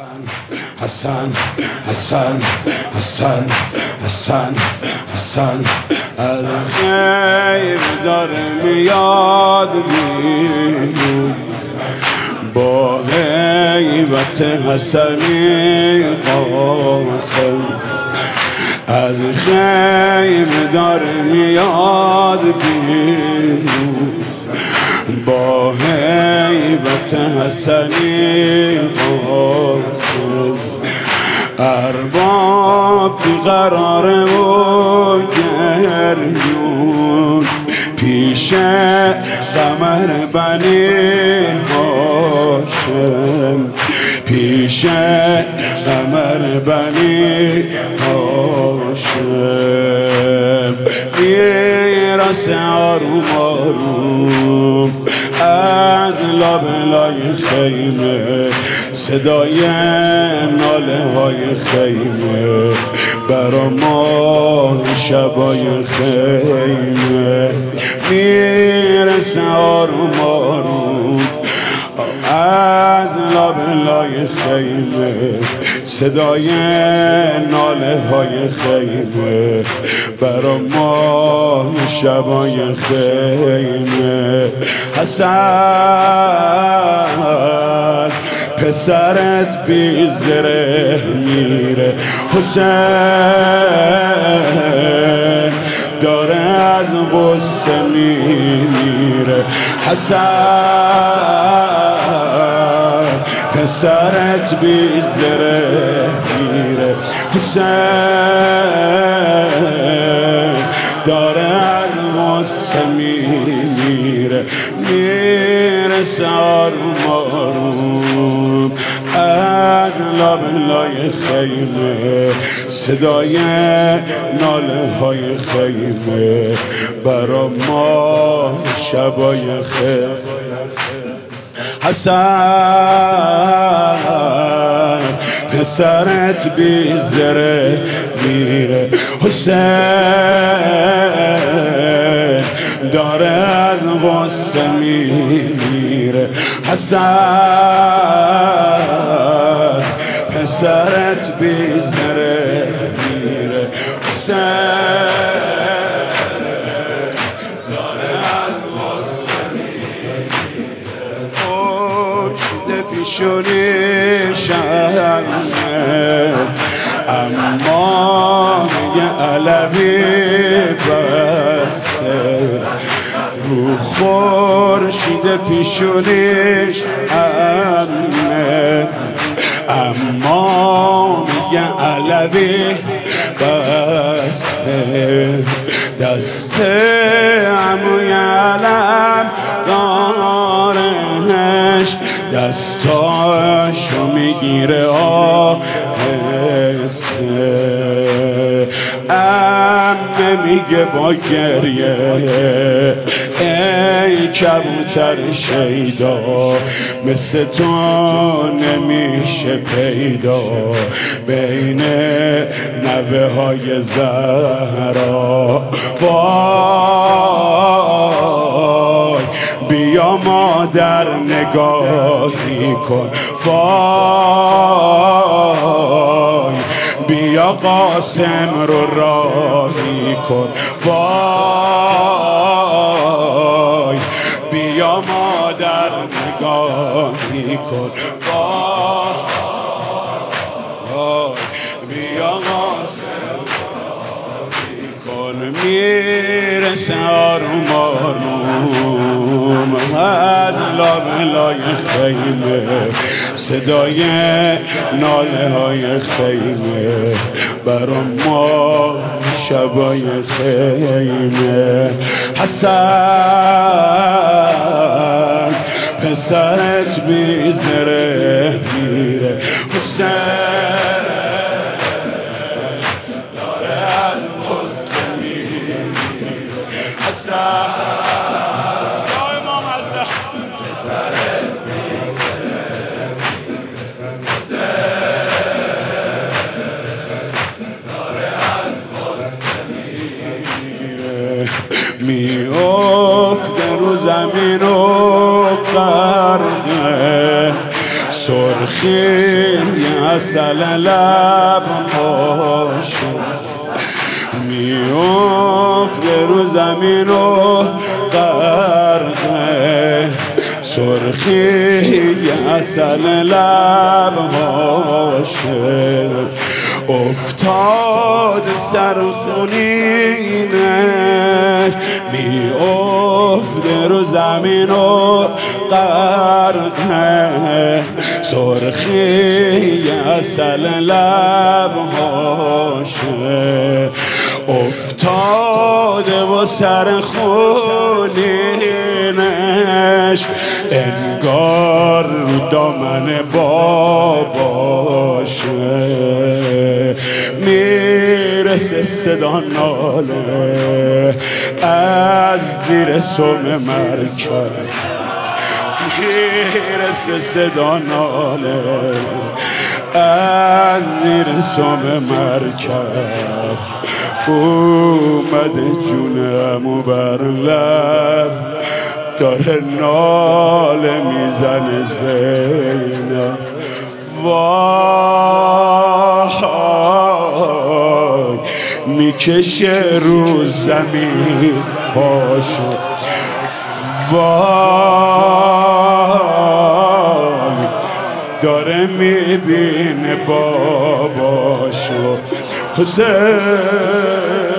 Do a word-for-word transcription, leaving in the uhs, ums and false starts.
حسن حسن حسن حسن حسن از غیب داره میاد بیرون با هیبت حسنی قاسم از غیب داره میاد بیرون با هیبت حسنی قاسم ارباب بیقراره و گریون پیش قمر بنی هاشم پیش قمر بنی هاشم میرس آروم آروم از لابلای خیمه صدای ناله های خیمه برا ماه شبای خیمه میرسه آروم آروم از لابلای خیمه صدای ناله های خیمه برا ماه شبای خیمه حسن پسرت بی زره میره حسین داره از غصه میره حسن پسرت بی زره میره حسین داره از غصه میره میره آروم آروم از لابلای خیمه صدای ناله های خیمه برا ما شبای خیمه حسن پسرت بی زره میره حسین داره از غصه میره حسن پسرت بی زره میره حسین داره از غصه میره پشت پیشونی شهنه اما یه علوی بسته رو خورشید پیشونیش امنه اما یه علوی بسته دست عموی علم دارهش دستاشو میگیره آهسته امه میگه با گریه ای کبوتر شیدا مثل تو نمیشه پیدا بین نوه های زهرا وای بیا مادر نگاهی کن وای بیا قاسم رو راهی کن وای بیا مادر نگاهی کن وای بیا قاسم راهی کن میرسه آروم آروم از لابلای خیمه صدای ناله های خیمه برا ما شبای خیمه حسن پسرت بی زره میره حسین داره از غصه میره حسن میافته رو زمین و غرقه سرخی اصل لبهاشو میافته رو زمین و غرقه سرخی اصل لبهاشه افتاد سرخونینش میافته رو زمین و غرقه سرخی اصل لبهاشه افتاده و سرخونینش انگار رو دامن باباشه میرسه صدا ناله از زیر سم مرکب میرسه صدا ناله از زیر سم مرکب اومده جونمو بر لب داره ناله میزنه زینب وای میکشه رو زمین پاشو وای داره میبینه باباشو حسین